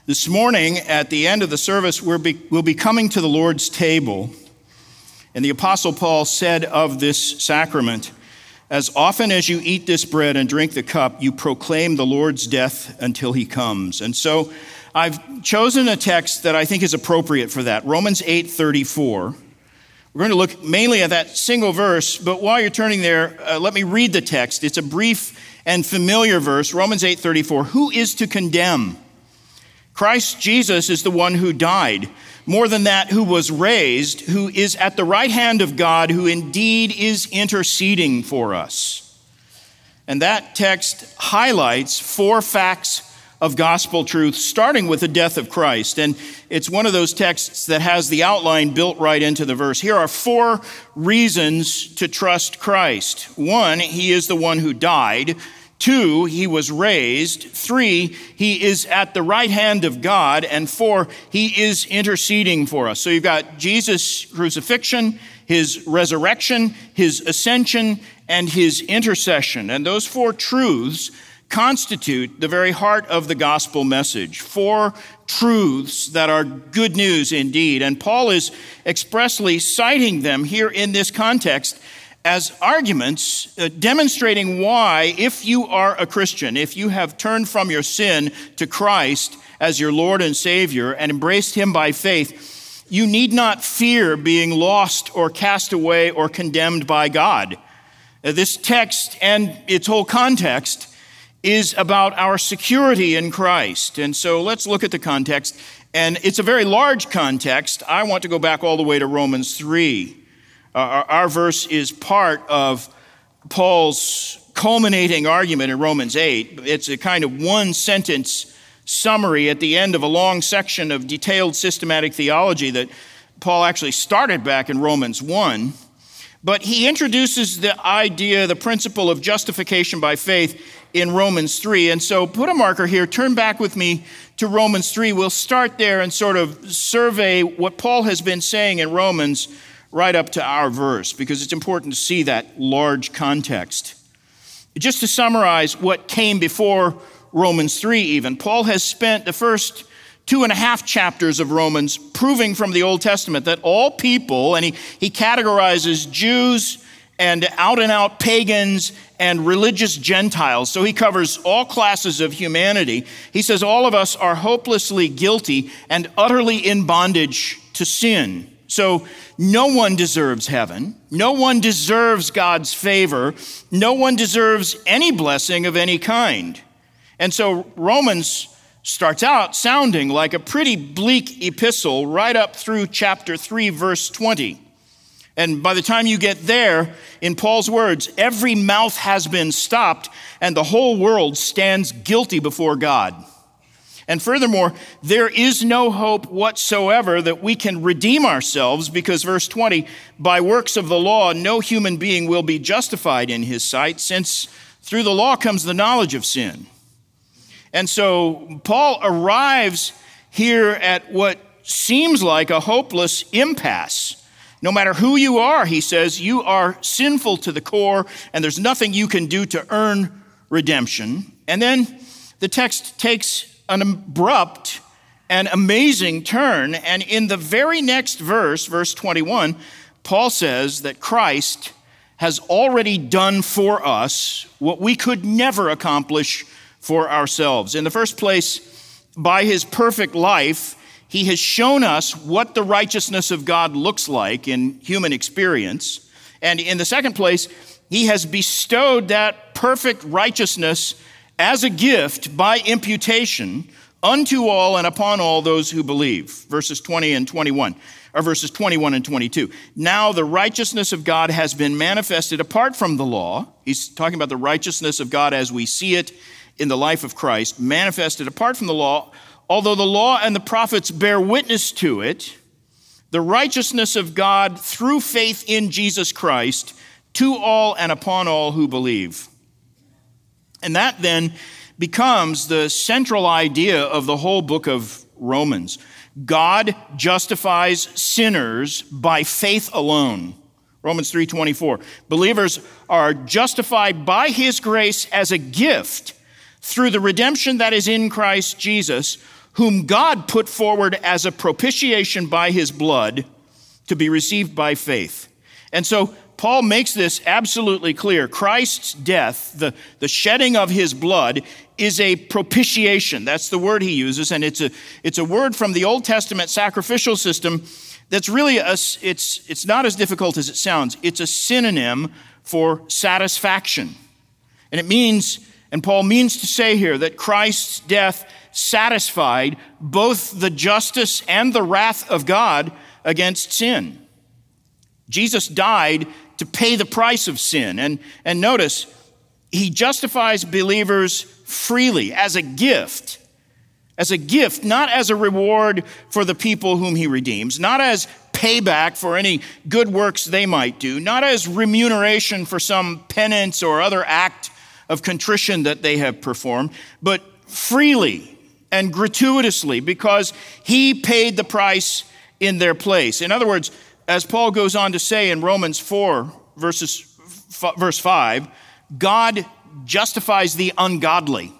This morning, at the end of the service, we'll be coming to the Lord's table. And the Apostle Paul said of this sacrament, "As often as you eat this bread and drink the cup, you proclaim the Lord's death until he comes." And so I've chosen a text that I think is appropriate for that, Romans 8:34. We're going to look mainly at that single verse, but while you're turning there, let me read the text. It's a brief and familiar verse, Romans 8:34. "Who is to condemn? Christ Jesus is the one who died. More than that, who was raised, who is at the right hand of God, who indeed is interceding for us." And that text highlights four facts of gospel truth, starting with the death of Christ. And it's one of those texts that has the outline built right into the verse. Here are four reasons to trust Christ. One, he is the one who died. Two, he was raised. Three, he is at the right hand of God. And four, he is interceding for us. So you've got Jesus' crucifixion, his resurrection, his ascension, and his intercession. And those four truths constitute the very heart of the gospel message. Four truths that are good news indeed. And Paul is expressly citing them here in this context as arguments demonstrating why, if you are a Christian, if you have turned from your sin to Christ as your Lord and Savior and embraced him by faith, you need not fear being lost or cast away or condemned by God. This text and its whole context is about our security in Christ. And so let's look at the context. And it's a very large context. I want to go back all the way to Romans 3. Our verse is part of Paul's culminating argument in Romans 8. It's a kind of one-sentence summary at the end of a long section of detailed systematic theology that Paul actually started back in Romans 1. But he introduces the idea, the principle of justification by faith in Romans 3. And so put a marker here, turn back with me to Romans 3. We'll start there and sort of survey what Paul has been saying in Romans right up to our verse, because it's important to see that large context. Just to summarize what came before Romans 3 even, Paul has spent the first 2.5 chapters of Romans proving from the Old Testament that all people, and he categorizes Jews and out-and-out pagans and religious Gentiles. So he covers all classes of humanity. He says all of us are hopelessly guilty and utterly in bondage to sin. So no one deserves heaven. No one deserves God's favor. No one deserves any blessing of any kind. And so Romans starts out sounding like a pretty bleak epistle right up through chapter 3, verse 20. And by the time you get there, in Paul's words, every mouth has been stopped and the whole world stands guilty before God. And furthermore, there is no hope whatsoever that we can redeem ourselves because, verse 20, by works of the law, no human being will be justified in his sight, since through the law comes the knowledge of sin. And so Paul arrives here at what seems like a hopeless impasse. No matter who you are, he says, you are sinful to the core, and there's nothing you can do to earn redemption. And then the text takes an abrupt and amazing turn. And in the very next verse, verse 21, Paul says that Christ has already done for us what we could never accomplish for ourselves. In the first place, by his perfect life, he has shown us what the righteousness of God looks like in human experience. And in the second place, he has bestowed that perfect righteousness as a gift by imputation unto all and upon all those who believe. Verses 20 and 21, or verses 21 and 22. Now the righteousness of God has been manifested apart from the law. He's talking about the righteousness of God as we see it in the life of Christ, manifested apart from the law. Although the law and the prophets bear witness to it, the righteousness of God through faith in Jesus Christ to all and upon all who believe. And that then becomes the central idea of the whole book of Romans. God justifies sinners by faith alone. Romans 3:24. Believers are justified by his grace as a gift through the redemption that is in Christ Jesus, whom God put forward as a propitiation by his blood to be received by faith. And so Paul makes this absolutely clear. Christ's death, the shedding of his blood, is a propitiation. That's the word he uses, and it's a word from the Old Testament sacrificial system that's really, it's not as difficult as it sounds. It's a synonym for satisfaction. And it means, and Paul means to say here, that Christ's death satisfied both the justice and the wrath of God against sin. Jesus died to pay the price of sin. And notice, he justifies believers freely as a gift, not as a reward for the people whom he redeems, not as payback for any good works they might do, not as remuneration for some penance or other act of contrition that they have performed, but freely and gratuitously because he paid the price in their place. In other words, as Paul goes on to say in Romans 4, verse 5, God justifies the ungodly.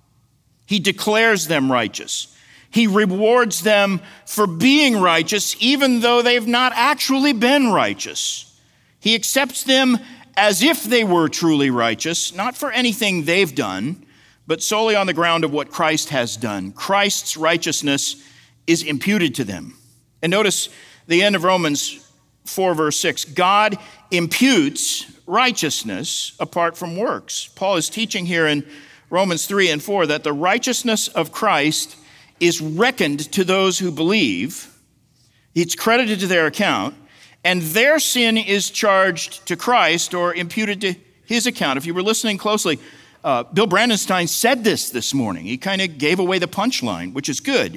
He declares them righteous. He rewards them for being righteous, even though they've not actually been righteous. He accepts them as if they were truly righteous, not for anything they've done, but solely on the ground of what Christ has done. Christ's righteousness is imputed to them. And notice the end of Romans 4, verse 6. God imputes righteousness apart from works. Paul is teaching here in Romans 3 and 4 that the righteousness of Christ is reckoned to those who believe. It's credited to their account, and their sin is charged to Christ or imputed to his account. If you were listening closely, Bill Brandenstein said this morning. He kind of gave away the punchline, which is good.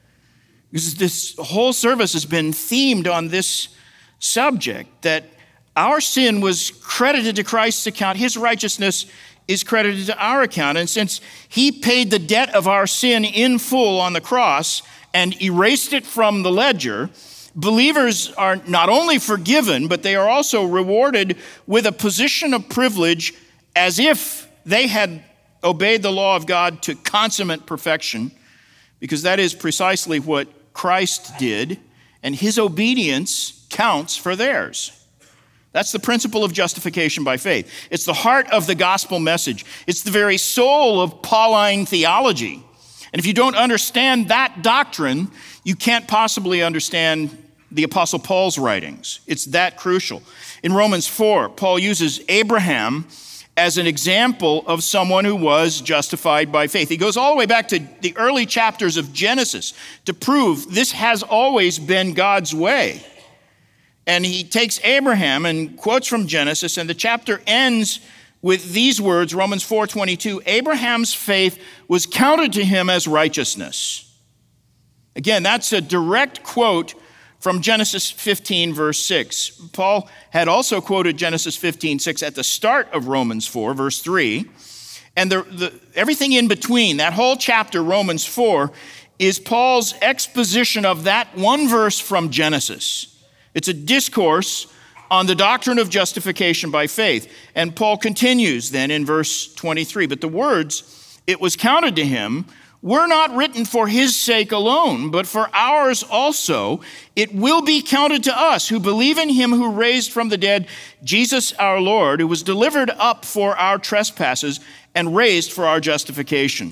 Because this whole service has been themed on this subject, that our sin was credited to Christ's account. His righteousness is credited to our account. And since he paid the debt of our sin in full on the cross and erased it from the ledger, believers are not only forgiven, but they are also rewarded with a position of privilege as if they had obeyed the law of God to consummate perfection, because that is precisely what Christ did, and his obedience counts for theirs. That's the principle of justification by faith. It's the heart of the gospel message. It's the very soul of Pauline theology. And if you don't understand that doctrine, you can't possibly understand the Apostle Paul's writings. It's that crucial. In Romans 4, Paul uses Abraham as an example of someone who was justified by faith. He goes all the way back to the early chapters of Genesis to prove this has always been God's way. And he takes Abraham and quotes from Genesis, and the chapter ends with these words, Romans 4:22, Abraham's faith was counted to him as righteousness. Again, that's a direct quote from Genesis 15, verse 6. Paul had also quoted Genesis 15:6 at the start of Romans 4, verse 3. And everything in between, that whole chapter, Romans 4, is Paul's exposition of that one verse from Genesis. It's a discourse on the doctrine of justification by faith. And Paul continues then in verse 23, but the words, it was counted to him, were not written for his sake alone, but for ours also. It will be counted to us who believe in him who raised from the dead Jesus our Lord, who was delivered up for our trespasses and raised for our justification.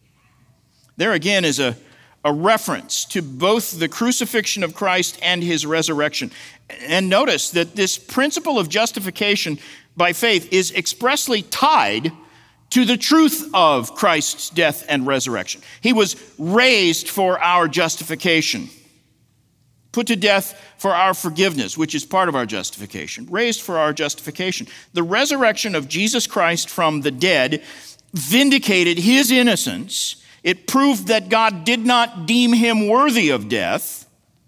There again is a reference to both the crucifixion of Christ and his resurrection. And notice that this principle of justification by faith is expressly tied to the truth of Christ's death and resurrection. He was raised for our justification, put to death for our forgiveness, which is part of our justification, raised for our justification. The resurrection of Jesus Christ from the dead vindicated his innocence. It proved that God did not deem him worthy of death,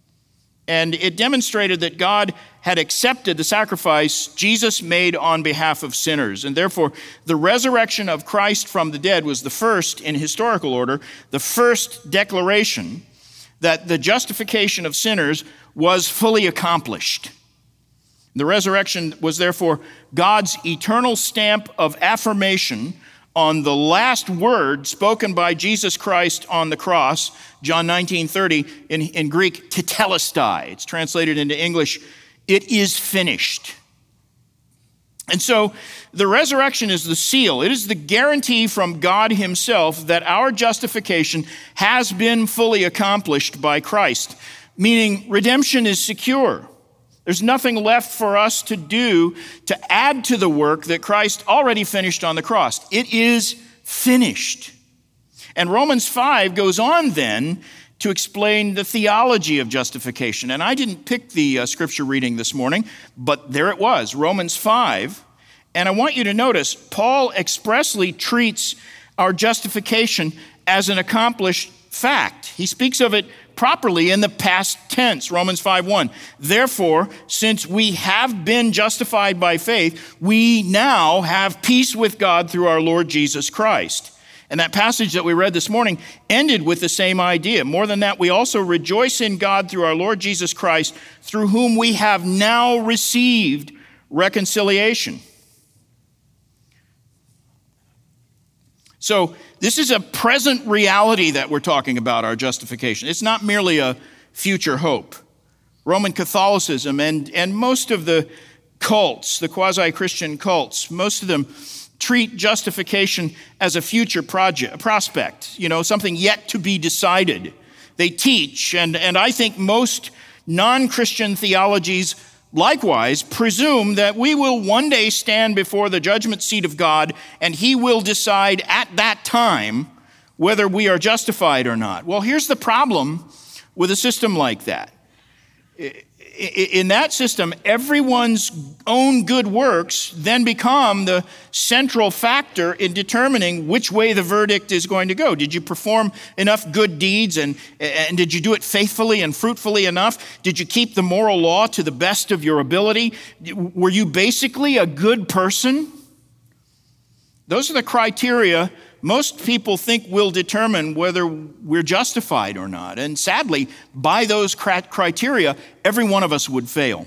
and it demonstrated that God had accepted the sacrifice Jesus made on behalf of sinners. And therefore, the resurrection of Christ from the dead was the first, in historical order, the first declaration that the justification of sinners was fully accomplished. The resurrection was therefore God's eternal stamp of affirmation on the last word spoken by Jesus Christ on the cross, John 19:30, in Greek, tetelestai. It's translated into English, it is finished. And so the resurrection is the seal. It is the guarantee from God himself that our justification has been fully accomplished by Christ, meaning redemption is secure. There's nothing left for us to do to add to the work that Christ already finished on the cross. It is finished. And Romans 5 goes on then to explain the theology of justification. And I didn't pick the scripture reading this morning, but there it was, Romans 5. And I want you to notice, Paul expressly treats our justification as an accomplished fact. He speaks of it properly in the past tense, Romans 5:1. Therefore, since we have been justified by faith, we now have peace with God through our Lord Jesus Christ. And that passage that we read this morning ended with the same idea. More than that, we also rejoice in God through our Lord Jesus Christ, through whom we have now received reconciliation. So this is a present reality that we're talking about, our justification. It's not merely a future hope. Roman Catholicism and most of the cults, the quasi-Christian cults, most of them treat justification as a future prospect, something yet to be decided. They teach, and I think most non-Christian theologies likewise presume that we will one day stand before the judgment seat of God, and he will decide at that time whether we are justified or not. Well, here's the problem with a system like that. In that system, everyone's own good works then become the central factor in determining which way the verdict is going to go. Did you perform enough good deeds, and did you do it faithfully and fruitfully enough? Did you keep the moral law to the best of your ability? Were you basically a good person? Those are the criteria most people think will determine whether we're justified or not. And sadly, by those criteria, every one of us would fail.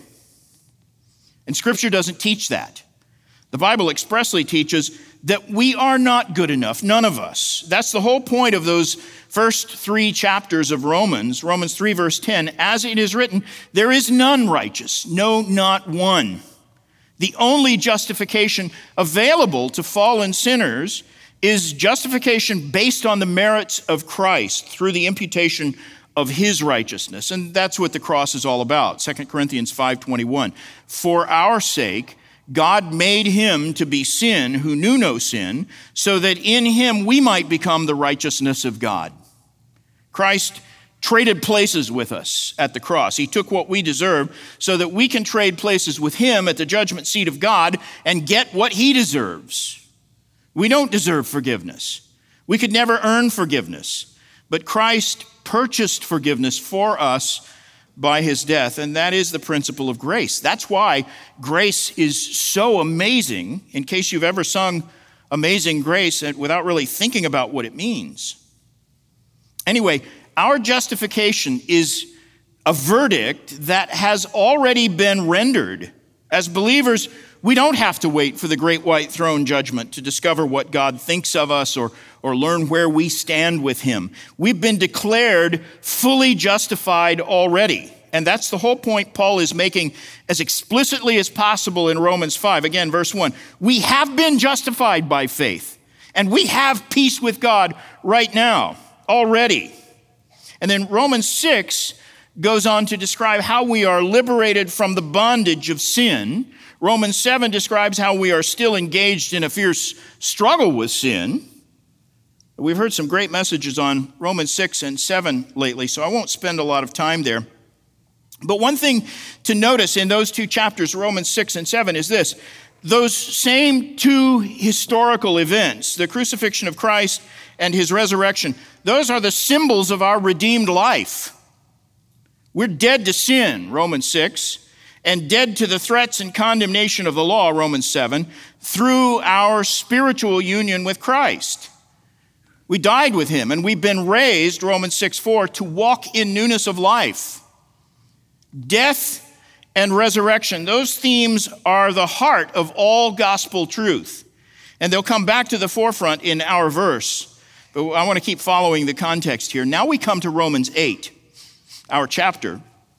And Scripture doesn't teach that. The Bible expressly teaches that we are not good enough, none of us. That's the whole point of those first 3 chapters of Romans. Romans 3 verse 10, as it is written, there is none righteous, no, not one. The only justification available to fallen sinners is justification based on the merits of Christ through the imputation of his righteousness. And that's what the cross is all about. 2 Corinthians 5:21. For our sake, God made him to be sin who knew no sin, so that in him we might become the righteousness of God. Christ traded places with us at the cross. He took what we deserve so that we can trade places with him at the judgment seat of God and get what he deserves. We don't deserve forgiveness. We could never earn forgiveness. But Christ purchased forgiveness for us by his death, and that is the principle of grace. That's why grace is so amazing, in case you've ever sung Amazing Grace without really thinking about what it means. Anyway, our justification is a verdict that has already been rendered. As believers, we don't have to wait for the great white throne judgment to discover what God thinks of us or learn where we stand with him. We've been declared fully justified already. And that's the whole point Paul is making as explicitly as possible in Romans 5. Again, verse 1. We have been justified by faith, and we have peace with God right now, already. And then Romans 6 goes on to describe how we are liberated from the bondage of sin. Romans 7 describes how we are still engaged in a fierce struggle with sin. We've heard some great messages on Romans 6 and 7 lately, so I won't spend a lot of time there. But one thing to notice in those 2 chapters, Romans 6 and 7, is this. Those same 2 historical events, the crucifixion of Christ and his resurrection, those are the symbols of our redeemed life. We're dead to sin, Romans 6, and dead to the threats and condemnation of the law, Romans 7, through our spiritual union with Christ. We died with him, and we've been raised, Romans 6:4, to walk in newness of life. Death and resurrection, those themes are the heart of all gospel truth. And they'll come back to the forefront in our verse. But I want to keep following the context here. Now we come to Romans 8, our chapter.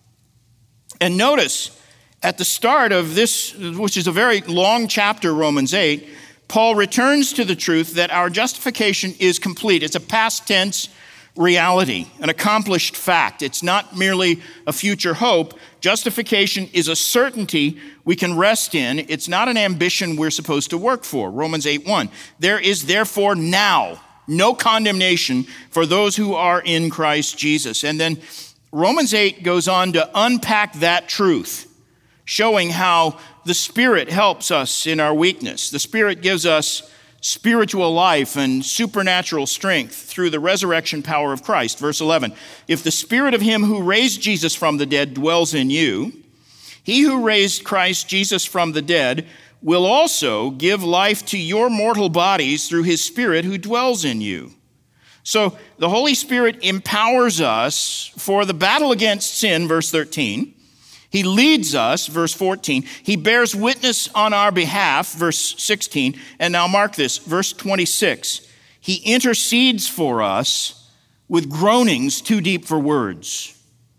And notice, at the start of this, which is a very long chapter, Romans 8, Paul returns to the truth that our justification is complete. It's a past tense reality, an accomplished fact. It's not merely a future hope. Justification is a certainty we can rest in. It's not an ambition we're supposed to work for. Romans 8:1. There is therefore now no condemnation for those who are in Christ Jesus. And then Romans 8 goes on to unpack that truth, showing how the Spirit helps us in our weakness. The Spirit gives us spiritual life and supernatural strength through the resurrection power of Christ. Verse 11, if the Spirit of him who raised Jesus from the dead dwells in you, he who raised Christ Jesus from the dead will also give life to your mortal bodies through his Spirit who dwells in you. So the Holy Spirit empowers us for the battle against sin, verse 13. He leads us, verse 14. He bears witness on our behalf, verse 16. And now mark this, verse 26. He intercedes for us with groanings too deep for words.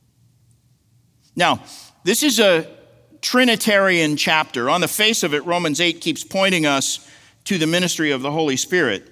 Now, this is a Trinitarian chapter. On the face of it, Romans 8 keeps pointing us to the ministry of the Holy Spirit.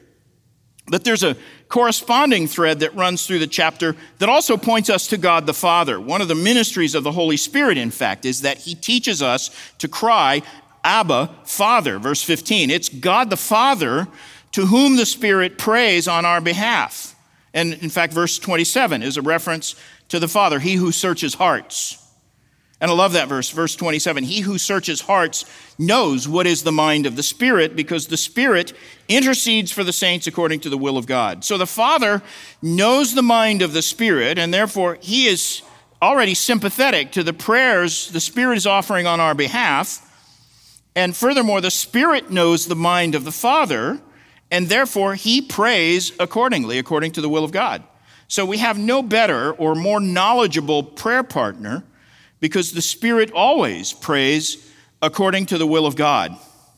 But there's a corresponding thread that runs through the chapter that also points us to God the Father. One of the ministries of the Holy Spirit, in fact, is that he teaches us to cry, Abba, Father, verse 15. It's God the Father to whom the Spirit prays on our behalf. And in fact, verse 27 is a reference to the Father, he who searches hearts. And I love that verse, verse 27. He who searches hearts knows what is the mind of the Spirit, because the Spirit intercedes for the saints according to the will of God. So the Father knows the mind of the Spirit, and therefore he is already sympathetic to the prayers the Spirit is offering on our behalf. And furthermore, the Spirit knows the mind of the Father, and therefore he prays accordingly, according to the will of God. So we have no better or more knowledgeable prayer partner, because the Spirit always prays according to the will of God.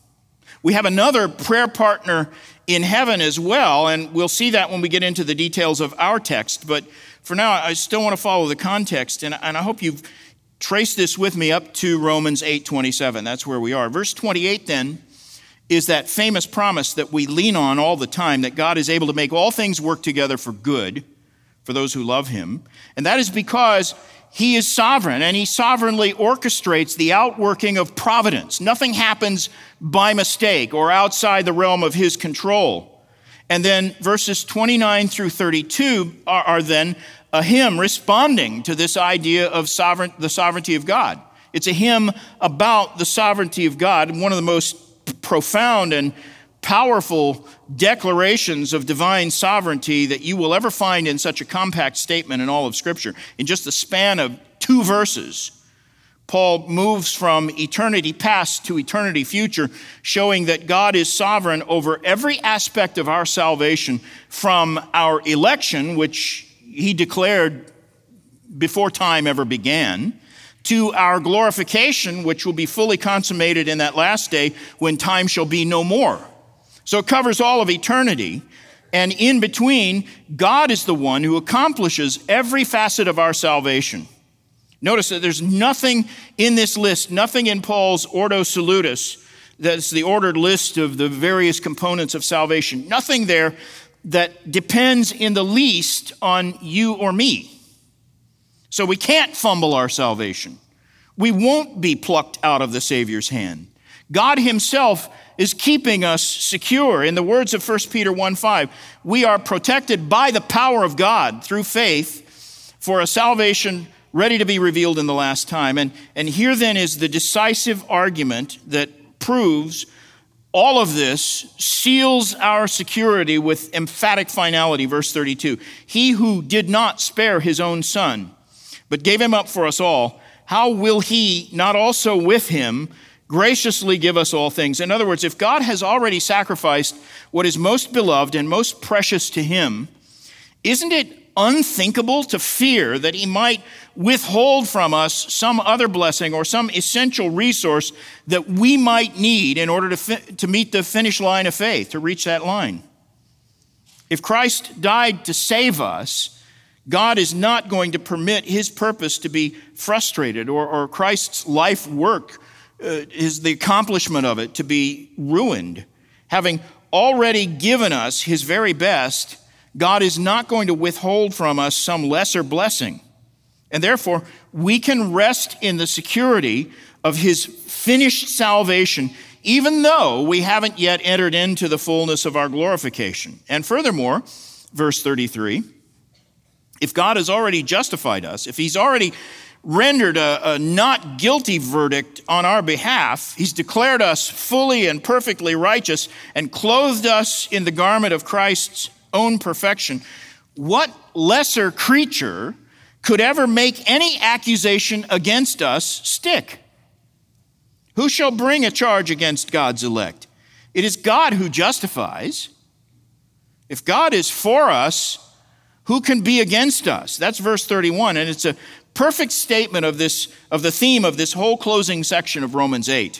We have another prayer partner in heaven as well, and we'll see that when we get into the details of our text. But for now, I still want to follow the context, and I hope you've traced this with me up to Romans 8:27. That's where we are. Verse 28 then is that famous promise that we lean on all the time, that God is able to make all things work together for good for those who love him. And that is because he is sovereign, and he sovereignly orchestrates the outworking of providence. Nothing happens by mistake or outside the realm of his control. And then verses 29 through 32 are then a hymn responding to this idea of the sovereignty of God. It's a hymn about the sovereignty of God, one of the most profound and powerful declarations of divine sovereignty that you will ever find in such a compact statement in all of Scripture. In just the span of 2 verses, Paul moves from eternity past to eternity future, showing that God is sovereign over every aspect of our salvation, from our election, which he declared before time ever began, to our glorification, which will be fully consummated in that last day when time shall be no more. So it covers all of eternity. And in between, God is the one who accomplishes every facet of our salvation. Notice that there's nothing in this list, nothing in Paul's Ordo Salutis, that's the ordered list of the various components of salvation, nothing there that depends in the least on you or me. So we can't fumble our salvation. We won't be plucked out of the Savior's hand. God himself is keeping us secure. In the words of 1 Peter 1:5, we are protected by the power of God through faith for a salvation ready to be revealed in the last time. And here then is the decisive argument that proves all of this, seals our security with emphatic finality. Verse 32, he who did not spare his own son, but gave him up for us all, how will he not also with him graciously give us all things? In other words, if God has already sacrificed what is most beloved and most precious to him, isn't it unthinkable to fear that he might withhold from us some other blessing or some essential resource that we might need in order to meet the finish line of faith, to reach that line. If Christ died to save us, God is not going to permit his purpose to be frustrated or Christ's life work, the accomplishment of it, to be ruined. Having already given us his very best, God is not going to withhold from us some lesser blessing. And therefore, we can rest in the security of his finished salvation, even though we haven't yet entered into the fullness of our glorification. And furthermore, verse 33, if God has already justified us, if he's already rendered a not guilty verdict on our behalf, he's declared us fully and perfectly righteous and clothed us in the garment of Christ's own perfection, what lesser creature could ever make any accusation against us stick? Who shall bring a charge against God's elect? It is God who justifies. If God is for us, who can be against us? That's verse 31, and it's a perfect statement of the theme of this whole closing section of Romans 8.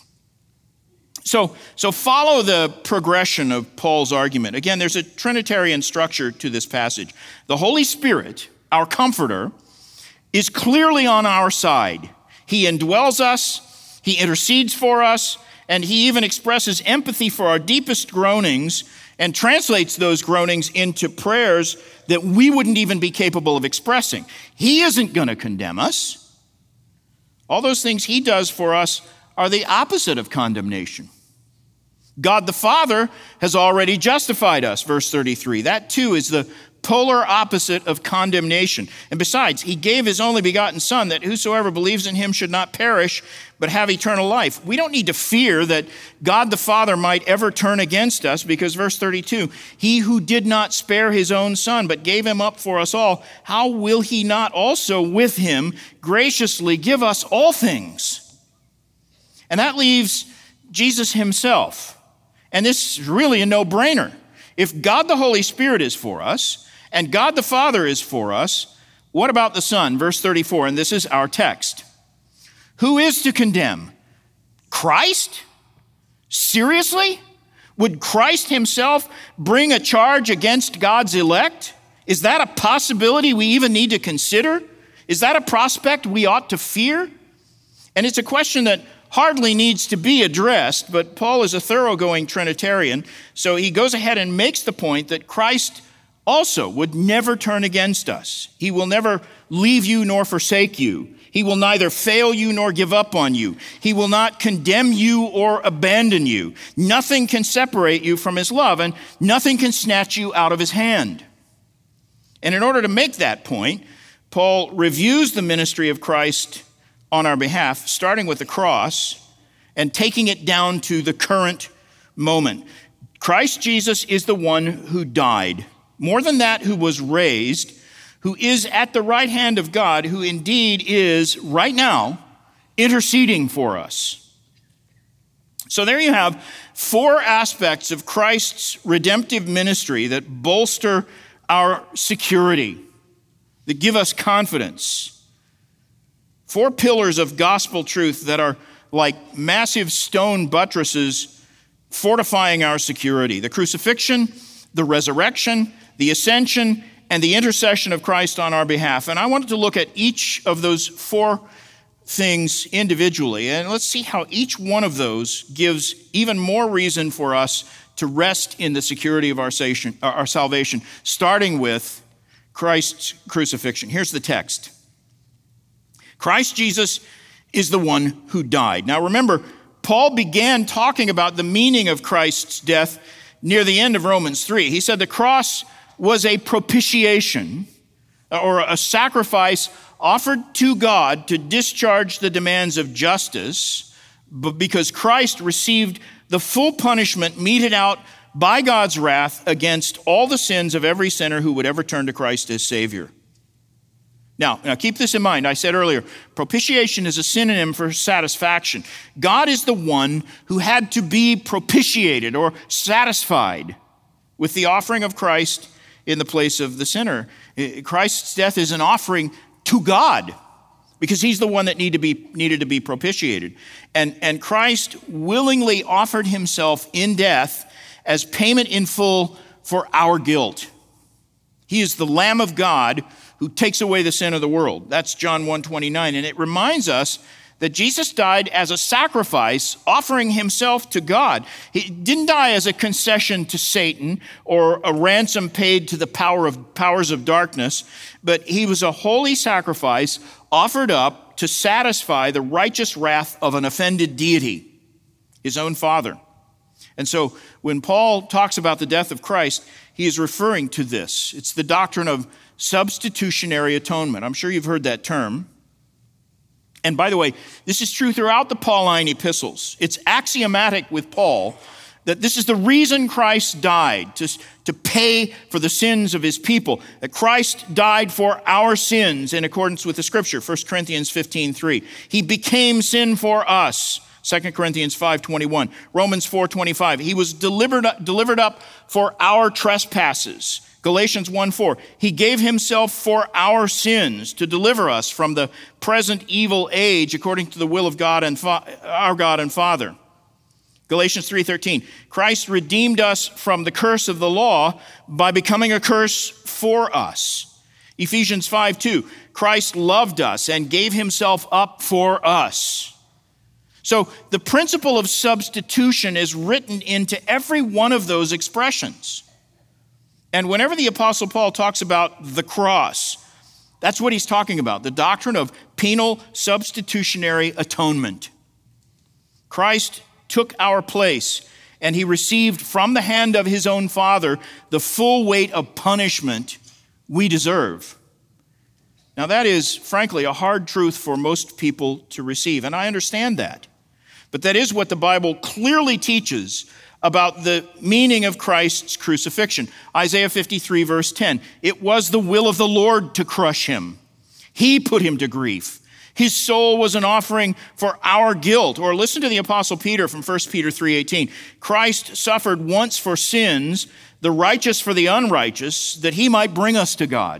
So follow the progression of Paul's argument. Again, there's a Trinitarian structure to this passage. The Holy Spirit, our comforter, is clearly on our side. He indwells us, he intercedes for us, and he even expresses empathy for our deepest groanings and translates those groanings into prayers that we wouldn't even be capable of expressing. He isn't going to condemn us. All those things he does for us are the opposite of condemnation. God the Father has already justified us, verse 33. That too is the polar opposite of condemnation. And besides, he gave his only begotten Son that whosoever believes in him should not perish, but have eternal life. We don't need to fear that God the Father might ever turn against us, because verse 32, he who did not spare his own Son, but gave him up for us all, how will he not also with him graciously give us all things? And that leaves Jesus himself. And this is really a no-brainer. If God the Holy Spirit is for us, and God the Father is for us, what about the Son? Verse 34, and this is our text. Who is to condemn? Christ? Seriously? Would Christ himself bring a charge against God's elect? Is that a possibility we even need to consider? Is that a prospect we ought to fear? And it's a question that hardly needs to be addressed, but Paul is a thoroughgoing Trinitarian, so he goes ahead and makes the point that Christ also would never turn against us. He will never leave you nor forsake you. He will neither fail you nor give up on you. He will not condemn you or abandon you. Nothing can separate you from his love, and nothing can snatch you out of his hand. And in order to make that point, Paul reviews the ministry of Christ on our behalf, starting with the cross and taking it down to the current moment. Christ Jesus is the one who died. More than that, who was raised, who is at the right hand of God, who indeed is right now interceding for us. So there you have four aspects of Christ's redemptive ministry that bolster our security, that give us confidence. Four pillars of gospel truth that are like massive stone buttresses fortifying our security. The crucifixion, the resurrection, the ascension, and the intercession of Christ on our behalf. And I wanted to look at each of those four things individually, and let's see how each one of those gives even more reason for us to rest in the security of our salvation, starting with Christ's crucifixion. Here's the text. Christ Jesus is the one who died. Now remember, Paul began talking about the meaning of Christ's death near the end of Romans 3. He said the cross was a propitiation or a sacrifice offered to God to discharge the demands of justice, but because Christ received the full punishment meted out by God's wrath against all the sins of every sinner who would ever turn to Christ as Savior. Now keep this in mind. I said earlier, propitiation is a synonym for satisfaction. God is the one who had to be propitiated or satisfied with the offering of Christ in the place of the sinner. Christ's death is an offering to God because he's the one that needed to be propitiated. And Christ willingly offered himself in death as payment in full for our guilt. He is the Lamb of God who takes away the sin of the world. That's John 1:29. And it reminds us that Jesus died as a sacrifice, offering himself to God. He didn't die as a concession to Satan or a ransom paid to the powers of darkness, but he was a holy sacrifice offered up to satisfy the righteous wrath of an offended deity, his own Father. And so when Paul talks about the death of Christ, he is referring to this. It's the doctrine of substitutionary atonement. I'm sure you've heard that term. And by the way, this is true throughout the Pauline epistles. It's axiomatic with Paul that this is the reason Christ died, to pay for the sins of his people. That Christ died for our sins in accordance with the Scripture, 1 Corinthians 15:3. He became sin for us, 2 Corinthians 5:21. Romans 4:25. He was delivered up for our trespasses, Galatians 1:4. He gave himself for our sins to deliver us from the present evil age according to the will of God and our God and Father. Galatians 3:13. Christ redeemed us from the curse of the law by becoming a curse for us. Ephesians 5:2. Christ loved us and gave himself up for us. So the principle of substitution is written into every one of those expressions. And whenever the Apostle Paul talks about the cross, that's what he's talking about, the doctrine of penal substitutionary atonement. Christ took our place, and he received from the hand of his own Father the full weight of punishment we deserve. Now that is, frankly, a hard truth for most people to receive, and I understand that. But that is what the Bible clearly teaches about the meaning of Christ's crucifixion. Isaiah 53, verse 10, it was the will of the Lord to crush him. He put him to grief. His soul was an offering for our guilt. Or listen to the Apostle Peter from 1 Peter 3:18. Christ suffered once for sins, the righteous for the unrighteous, that he might bring us to God.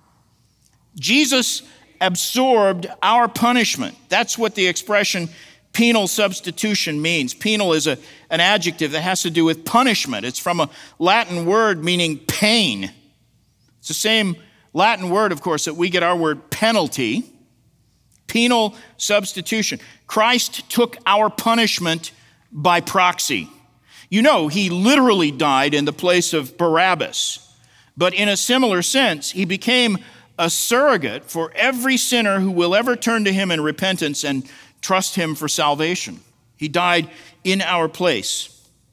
Jesus absorbed our punishment. That's what the expression penal substitution means. Penal is an adjective that has to do with punishment. It's from a Latin word meaning pain. It's the same Latin word, of course, that we get our word penalty. Penal substitution. Christ took our punishment by proxy. You know, he literally died in the place of Barabbas. But in a similar sense, he became a surrogate for every sinner who will ever turn to him in repentance and trust him for salvation. He died in our place.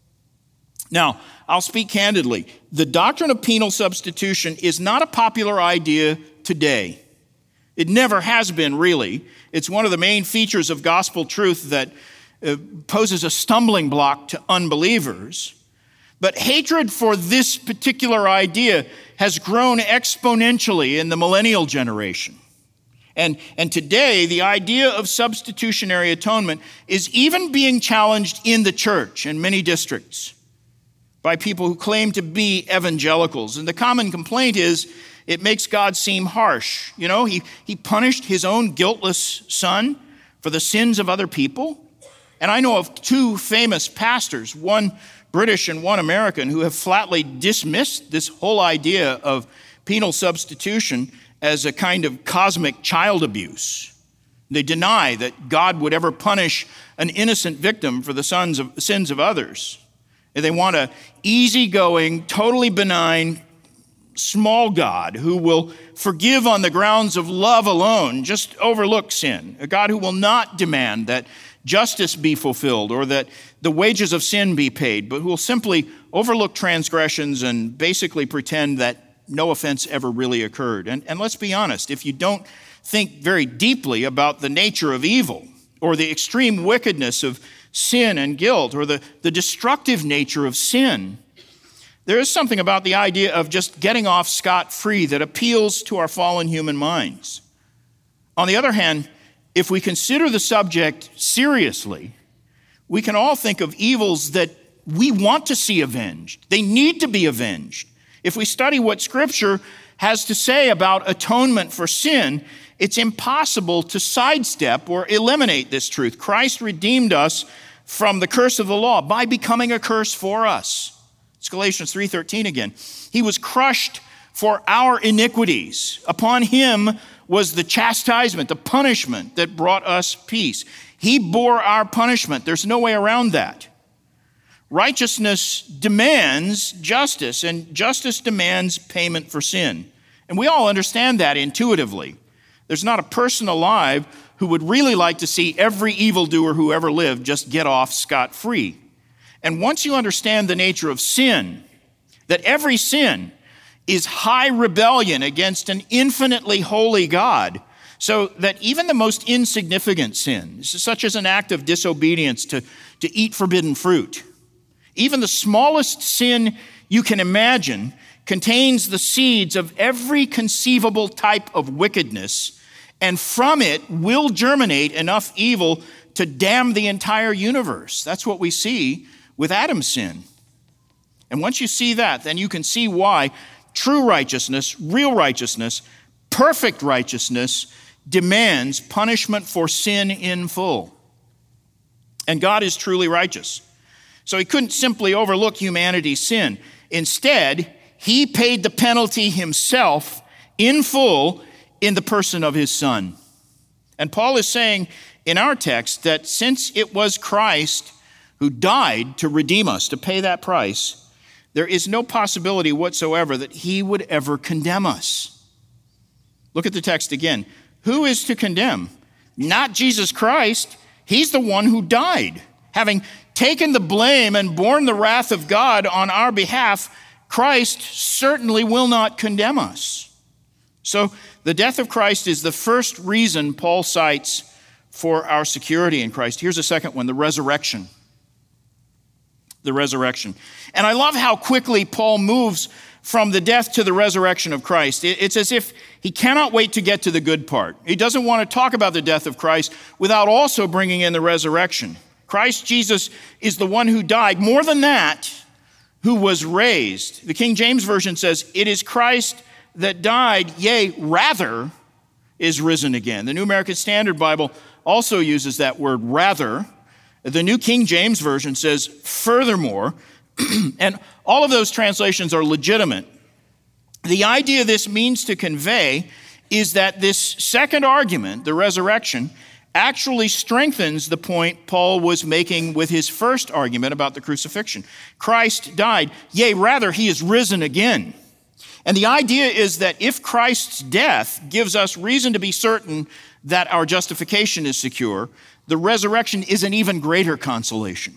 Now, I'll speak candidly. The doctrine of penal substitution is not a popular idea today. It never has been, really. It's one of the main features of gospel truth that poses a stumbling block to unbelievers. But hatred for this particular idea has grown exponentially in the millennial generation. And today, the idea of substitutionary atonement is even being challenged in the church in many districts by people who claim to be evangelicals. And the common complaint is it makes God seem harsh. You know, he punished his own guiltless son for the sins of other people. And I know of two famous pastors, one British and one American, who have flatly dismissed this whole idea of penal substitution as a kind of cosmic child abuse. They deny that God would ever punish an innocent victim for the sins of others. And they want an easygoing, totally benign, small God who will forgive on the grounds of love alone, just overlook sin. A God who will not demand that justice be fulfilled or that the wages of sin be paid, but who will simply overlook transgressions and basically pretend that no offense ever really occurred. And let's be honest, if you don't think very deeply about the nature of evil or the extreme wickedness of sin and guilt or the destructive nature of sin, there is something about the idea of just getting off scot-free that appeals to our fallen human minds. On the other hand, if we consider the subject seriously, we can all think of evils that we want to see avenged. They need to be avenged. If we study what Scripture has to say about atonement for sin, it's impossible to sidestep or eliminate this truth. Christ redeemed us from the curse of the law by becoming a curse for us. It's Galatians 3:13 again. He was crushed for our iniquities. Upon him was the chastisement, the punishment that brought us peace. He bore our punishment. There's no way around that. Righteousness demands justice, and justice demands payment for sin. And we all understand that intuitively. There's not a person alive who would really like to see every evildoer who ever lived just get off scot-free. And once you understand the nature of sin, that every sin is high rebellion against an infinitely holy God, so that even the most insignificant sin, such as an act of disobedience to eat forbidden fruit, even the smallest sin you can imagine contains the seeds of every conceivable type of wickedness, and from it will germinate enough evil to damn the entire universe. That's what we see with Adam's sin. And once you see that, then you can see why true righteousness, real righteousness, perfect righteousness demands punishment for sin in full. And God is truly righteous. So he couldn't simply overlook humanity's sin. Instead, he paid the penalty himself in full in the person of his Son. And Paul is saying in our text that since it was Christ who died to redeem us, to pay that price, there is no possibility whatsoever that he would ever condemn us. Look at the text again. Who is to condemn? Not Jesus Christ. He's the one who died. Having taken the blame and borne the wrath of God on our behalf, Christ certainly will not condemn us. So the death of Christ is the first reason Paul cites for our security in Christ. Here's a second one, the resurrection. The resurrection. And I love how quickly Paul moves from the death to the resurrection of Christ. It's as if he cannot wait to get to the good part. He doesn't want to talk about the death of Christ without also bringing in the resurrection. Christ Jesus is the one who died. More than that, who was raised. The King James Version says, it is Christ that died, yea, rather is risen again. The New American Standard Bible also uses that word rather. The New King James Version says, furthermore, and all of those translations are legitimate. The idea this means to convey is that this second argument, the resurrection, actually strengthens the point Paul was making with his first argument about the crucifixion. Christ died, yea, rather, he is risen again. And the idea is that if Christ's death gives us reason to be certain that our justification is secure, the resurrection is an even greater consolation.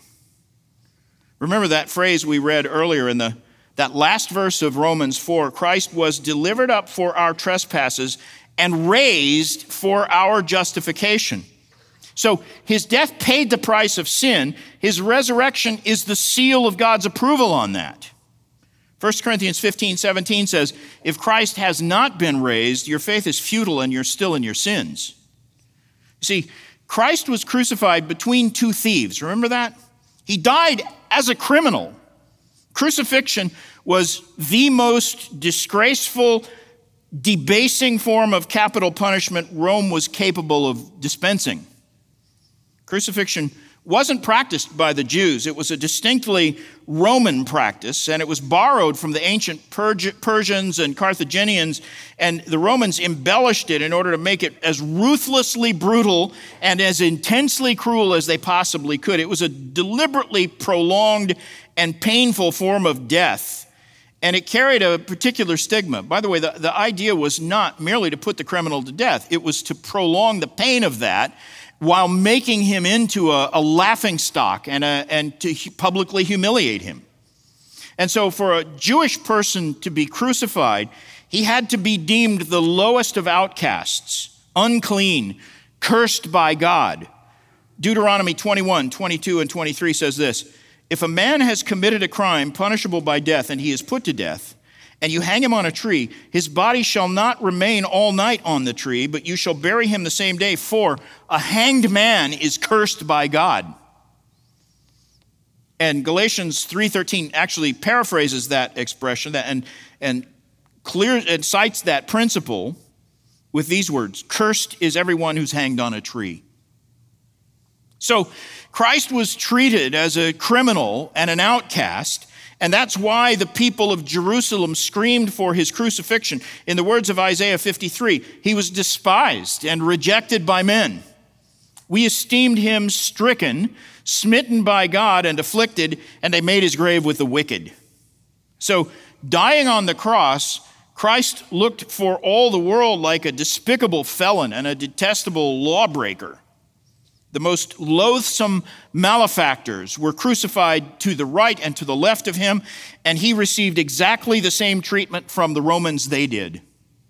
Remember that phrase we read earlier in that last verse of Romans 4, Christ was delivered up for our trespasses and raised for our justification. So his death paid the price of sin. His resurrection is the seal of God's approval on that. 1 Corinthians 15:17 says, if Christ has not been raised, your faith is futile and you're still in your sins. You see, Christ was crucified between two thieves. Remember that? He died as a criminal. Crucifixion was the most disgraceful, debasing form of capital punishment Rome was capable of dispensing. Crucifixion wasn't practiced by the Jews. It was a distinctly Roman practice, and it was borrowed from the ancient Persians and Carthaginians, and the Romans embellished it in order to make it as ruthlessly brutal and as intensely cruel as they possibly could. It was a deliberately prolonged and painful form of death, and it carried a particular stigma. By the way, the idea was not merely to put the criminal to death. It was to prolong the pain of that while making him into a laughingstock and to publicly humiliate him. And so for a Jewish person to be crucified, he had to be deemed the lowest of outcasts, unclean, cursed by God. Deuteronomy 21:22 and 23 says this, if a man has committed a crime punishable by death and he is put to death, and you hang him on a tree, his body shall not remain all night on the tree, but you shall bury him the same day, for a hanged man is cursed by God. And Galatians 3:13 actually paraphrases that expression and cites that principle with these words: "Cursed is everyone who's hanged on a tree." So Christ was treated as a criminal and an outcast, and that's why the people of Jerusalem screamed for his crucifixion. In the words of Isaiah 53, he was despised and rejected by men. We esteemed him stricken, smitten by God, and afflicted, and they made his grave with the wicked. So, dying on the cross, Christ looked for all the world like a despicable felon and a detestable lawbreaker. The most loathsome malefactors were crucified to the right and to the left of him, and he received exactly the same treatment from the Romans they did.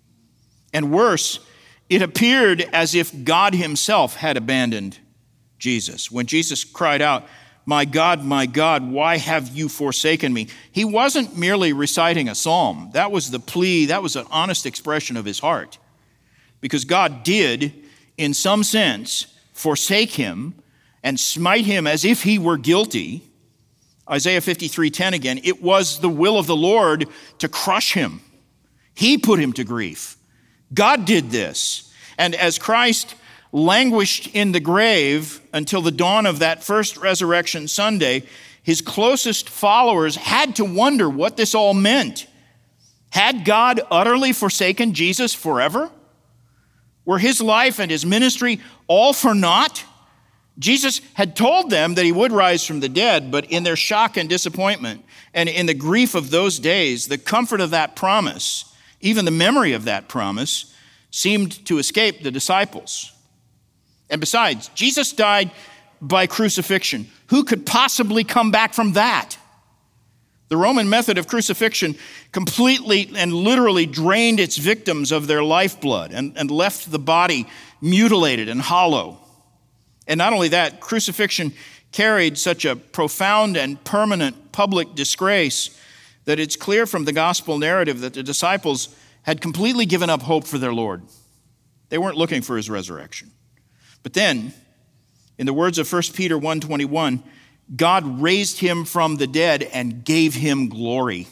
And worse, it appeared as if God himself had abandoned Jesus. When Jesus cried out, my God, why have you forsaken me?" He wasn't merely reciting a psalm. That was the plea, that was an honest expression of his heart. Because God did, in some sense, forsake him and smite him as if he were guilty. Isaiah 53:10 again, it was the will of the Lord to crush him. He put him to grief. God did this. And as Christ languished in the grave until the dawn of that first resurrection Sunday, his closest followers had to wonder what this all meant. Had God utterly forsaken Jesus forever? Were his life and his ministry all for naught? Jesus had told them that he would rise from the dead, but in their shock and disappointment and in the grief of those days, the comfort of that promise, even the memory of that promise, seemed to escape the disciples. And besides, Jesus died by crucifixion. Who could possibly come back from that? The Roman method of crucifixion completely and literally drained its victims of their lifeblood and left the body mutilated and hollow. And not only that, crucifixion carried such a profound and permanent public disgrace that it's clear from the gospel narrative that the disciples had completely given up hope for their Lord. They weren't looking for his resurrection. But then, in the words of 1 Peter 1:21, God raised him from the dead and gave him glory.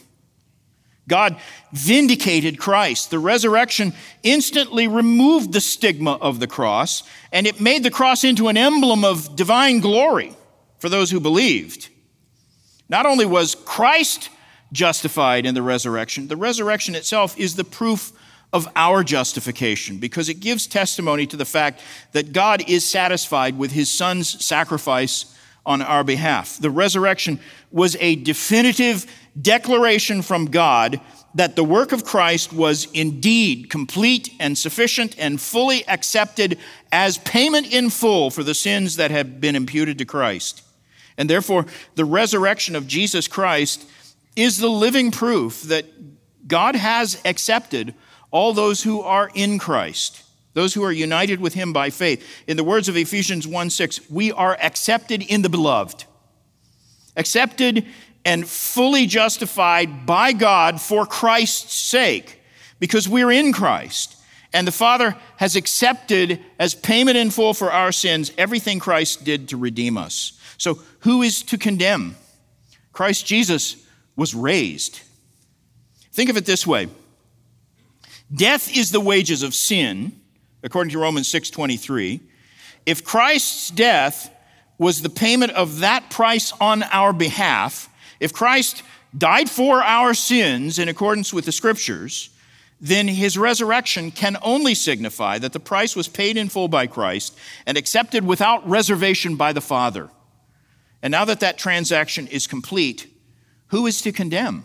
God vindicated Christ. The resurrection instantly removed the stigma of the cross, and it made the cross into an emblem of divine glory for those who believed. Not only was Christ justified in the resurrection itself is the proof of our justification, because it gives testimony to the fact that God is satisfied with his Son's sacrifice on our behalf. The resurrection was a definitive declaration from God that the work of Christ was indeed complete and sufficient and fully accepted as payment in full for the sins that had been imputed to Christ. And therefore, the resurrection of Jesus Christ is the living proof that God has accepted all those who are in Christ, those who are united with him by faith. In the words of Ephesians 1:6, we are accepted in the beloved, accepted and fully justified by God for Christ's sake, because we're in Christ. And the Father has accepted as payment in full for our sins everything Christ did to redeem us. So who is to condemn? Christ Jesus was raised. Think of it this way. Death is the wages of sin, according to Romans 6:23. If Christ's death was the payment of that price on our behalf, if Christ died for our sins in accordance with the Scriptures, then his resurrection can only signify that the price was paid in full by Christ and accepted without reservation by the Father. And now that that transaction is complete, who is to condemn?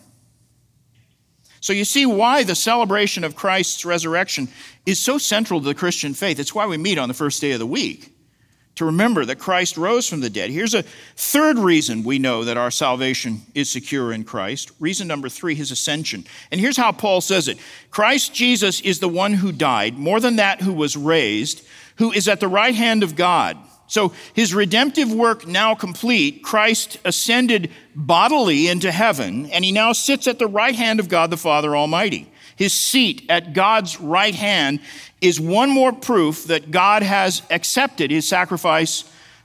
So you see why the celebration of Christ's resurrection is so central to the Christian faith. It's why we meet on the first day of the week, to remember that Christ rose from the dead. Here's a third reason we know that our salvation is secure in Christ. Reason number 3, his ascension. And here's how Paul says it. Christ Jesus is the one who died, more than that, who was raised, who is at the right hand of God. So his redemptive work now complete, Christ ascended bodily into heaven, and he now sits at the right hand of God the Father Almighty. His seat at God's right hand is one more proof that God has accepted his sacrifice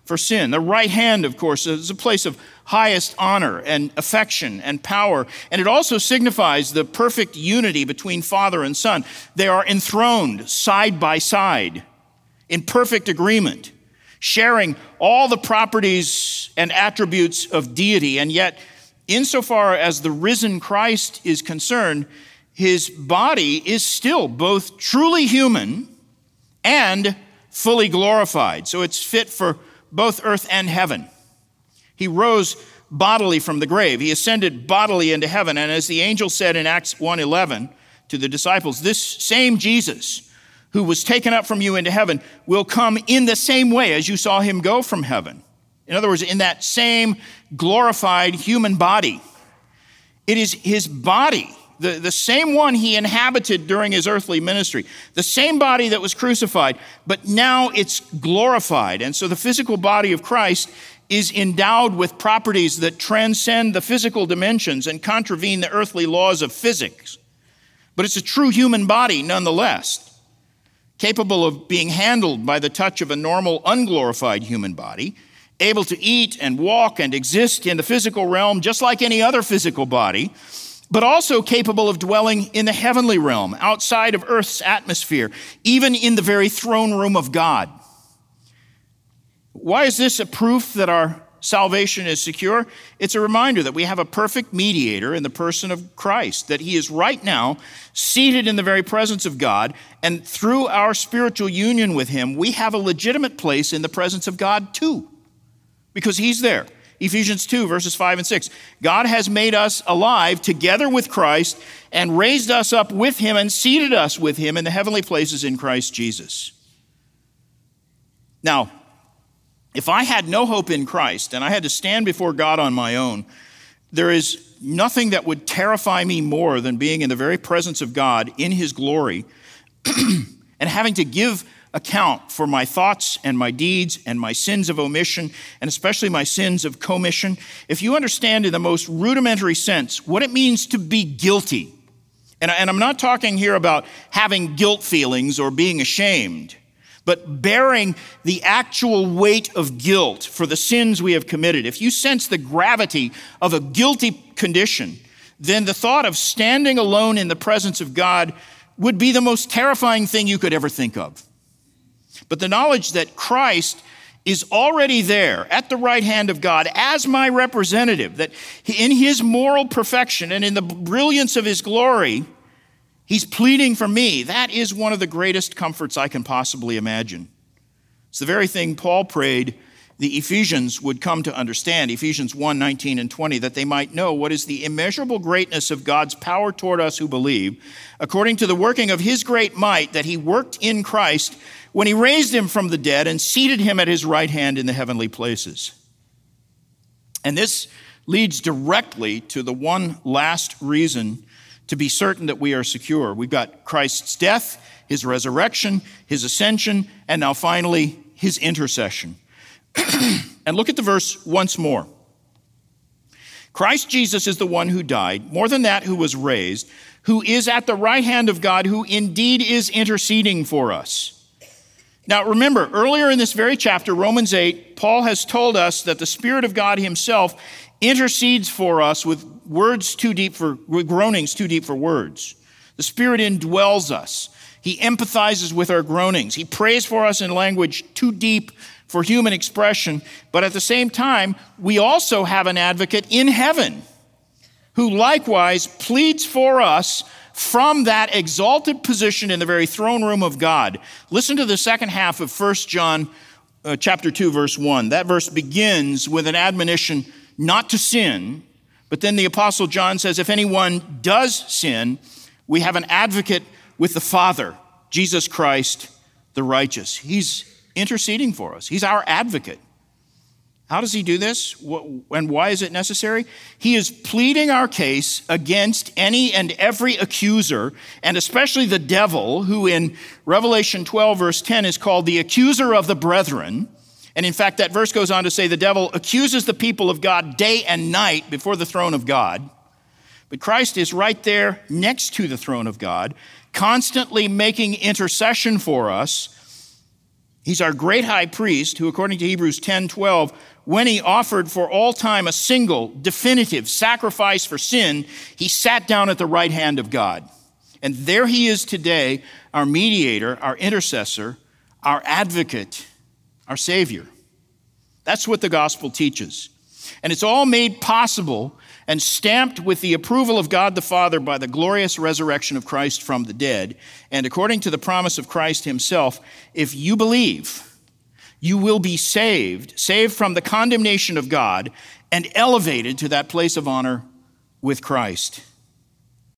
for sin. The right hand, of course, is a place of highest honor and affection and power. And it also signifies the perfect unity between Father and Son. They are enthroned side by side in perfect agreement, sharing all the properties and attributes of deity. And yet, insofar as the risen Christ is concerned, his body is still both truly human and fully glorified. So it's fit for both earth and heaven. He rose bodily from the grave. He ascended bodily into heaven. And as the angel said in Acts 1:11 to the disciples, this same Jesus who was taken up from you into heaven will come in the same way as you saw him go from heaven. In other words, in that same glorified human body. It is his body, the same one he inhabited during his earthly ministry, the same body that was crucified, but now it's glorified. And so the physical body of Christ is endowed with properties that transcend the physical dimensions and contravene the earthly laws of physics. But it's a true human body nonetheless, capable of being handled by the touch of a normal, unglorified human body, able to eat and walk and exist in the physical realm just like any other physical body, but also capable of dwelling in the heavenly realm, outside of earth's atmosphere, even in the very throne room of God. Why is this a proof that our salvation is secure? It's a reminder that we have a perfect mediator in the person of Christ, that he is right now seated in the very presence of God, and through our spiritual union with him, we have a legitimate place in the presence of God too, because he's there. Ephesians 2, verses 5 and 6. God has made us alive together with Christ and raised us up with him and seated us with him in the heavenly places in Christ Jesus. Now, if I had no hope in Christ and I had to stand before God on my own, there is nothing that would terrify me more than being in the very presence of God in his glory and having to give account for my thoughts and my deeds and my sins of omission, and especially my sins of commission. If you understand in the most rudimentary sense what it means to be guilty, and I'm not talking here about having guilt feelings or being ashamed, but bearing the actual weight of guilt for the sins we have committed. If you sense the gravity of a guilty condition, then the thought of standing alone in the presence of God would be the most terrifying thing you could ever think of. But the knowledge that Christ is already there at the right hand of God as my representative, that in his moral perfection and in the brilliance of his glory, he's pleading for me, that is one of the greatest comforts I can possibly imagine. It's the very thing Paul prayed the Ephesians would come to understand, Ephesians 1:19 and 20, that they might know what is the immeasurable greatness of God's power toward us who believe, according to the working of his great might that he worked in Christ when he raised him from the dead and seated him at his right hand in the heavenly places. And this leads directly to the one last reason to be certain that we are secure. We've got Christ's death, his resurrection, his ascension, and now finally his intercession. And look at the verse once more. Christ Jesus is the one who died, more than that, who was raised, who is at the right hand of God, who indeed is interceding for us. Now remember, earlier in this very chapter, Romans 8, Paul has told us that the Spirit of God himself intercedes for us with groanings too deep for words. The Spirit indwells us. He empathizes with our groanings. He prays for us in language too deep for human expression, but at the same time, we also have an advocate in heaven who likewise pleads for us from that exalted position in the very throne room of God. Listen to the second half of 1 John chapter 2, verse 1. That verse begins with an admonition not to sin, but then the Apostle John says, if anyone does sin, we have an advocate with the Father, Jesus Christ, the righteous. He's interceding for us. He's our advocate. How does he do this? And why is it necessary? He is pleading our case against any and every accuser, and especially the devil, who in Revelation 12, verse 10 is called the accuser of the brethren. And in fact, that verse goes on to say the devil accuses the people of God day and night before the throne of God. But Christ is right there next to the throne of God, constantly making intercession for us. He's our great high priest who, according to Hebrews 10:12, when he offered for all time a single, definitive sacrifice for sin, he sat down at the right hand of God. And there he is today, our mediator, our intercessor, our advocate, our Savior. That's what the gospel teaches. And it's all made possible and stamped with the approval of God the Father by the glorious resurrection of Christ from the dead. And according to the promise of Christ himself, if you believe, you will be saved from the condemnation of God and elevated to that place of honor with Christ.